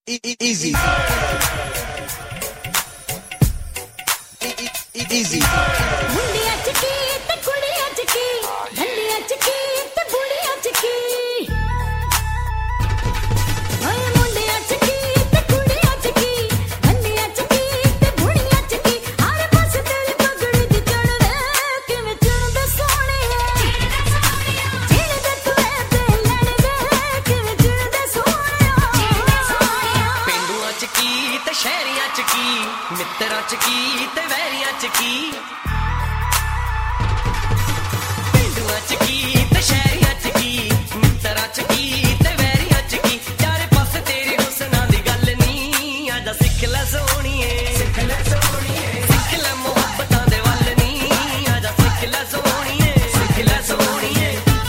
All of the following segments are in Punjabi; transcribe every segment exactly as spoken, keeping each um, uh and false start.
E- e- easy. E- e- easy. ਮੁੰਡਿਆਂ ਚ ਕੀ ਤੇ ਕੁੜੀਆਂ ਚ ਕੀ ਧੰਦਿਆਂ ਚ ਕੀ ਤੇ ਬੁੜੀਆਂ ਚ ਕੀ ਓਏ ਮੁੰਡਿਆਂ ਚ ਕੀ ਤੇ ਕੁੜੀਆਂ ਚ ਕੀ ਧੰਦਿਆਂ ਚ ਕੀ ਤੇ ਬੁੜੀਆਂ ਚ ਕੀ ਹਰ ਪਾਸੇ ਤੇਰੀ ਪਗੜੀ ਦੀ ਚੜ੍ਹਦੇ ਕਿਵੇਂ ਚੜ੍ਹਦੇ ਸੋਹਣੀਏ ਚੜ੍ਹਦੇ ਤੂੰ ਐ ਤੇ ਲੜਦੇ ਕਿਵੇਂ ਚੜ੍ਹਦੇ ਸੋਹਣਿਆ ਪੇਂਡੂਆਂ ਚ ਕੀ ਤੇ ਸ਼ਹਿਰੀਆਂ ਚ ਕੀ ਮਿੱਤਰਾਂ ਚ ਕੀ ਤੇ ਵੈਰੀਆਂ ਚ ਕੀ ਪੇਂਡੂਆਂ ਚ ਕੀ ਤੇ ਸ਼ਹਿਰੀਆਂ ਚ ਕੀ ਮਿੱਤਰਾਂ ਚ ਕੀ ਤੇ ਵੈਰੀਆਂ ਚ ਕੀ ਚਾਰੇ ਪਾਸੇ ਤੇਰੇ ਹੁਸਨਾਂ ਦੀ ਗੱਲ ਨੀ ਆਜਾ ਸਿੱਖ ਲੈ ਸੋਹਣੀਏ ਸਿੱਖ ਲੈ ਸੋਹਣੀਏ ਸਿੱਖ ਲੈ ਮੁਹੱਬਤਾਂ ਦੇ ਵੱਲ ਨੀ ਆਜਾ ਸਿੱਖ ਲੈ ਸੋਹਣੀਏ ਸਿੱਖ ਲੈ ਸੋਹਣੀਏ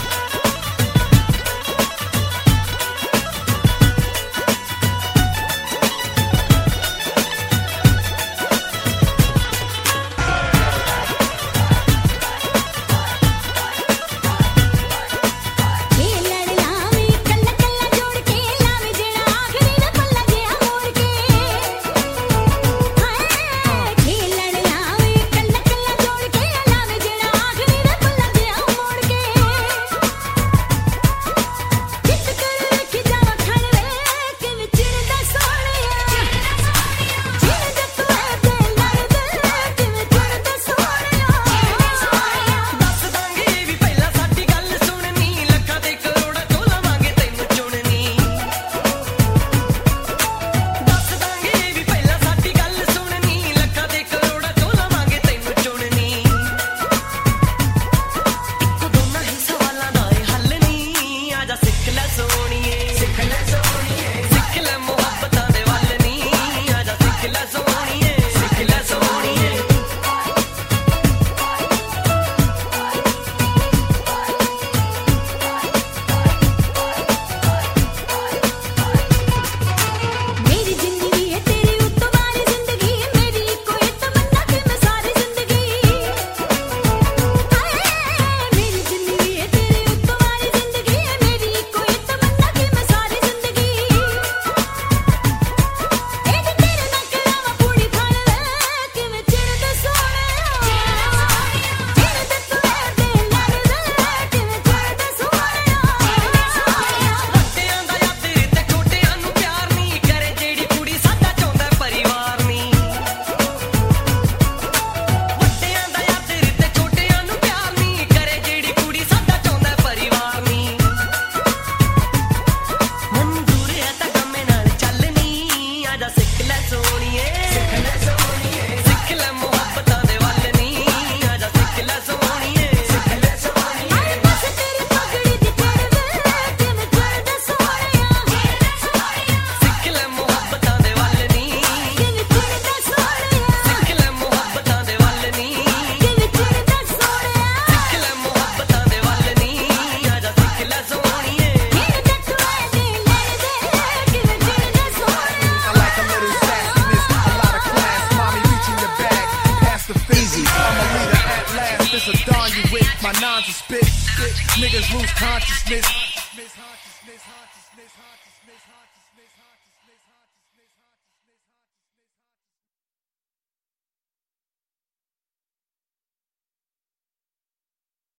It's a dawn you with my nines to spit. Niggas lose consciousness.